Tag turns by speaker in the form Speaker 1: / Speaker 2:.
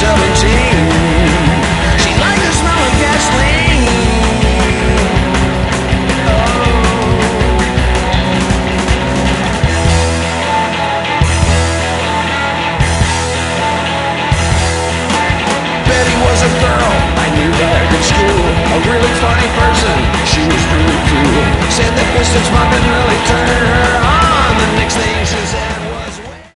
Speaker 1: She liked the smell of gasoline. Betty was a girl I knew back in school, a really funny person. She was really cool. Said that Pistons mom didn't really turn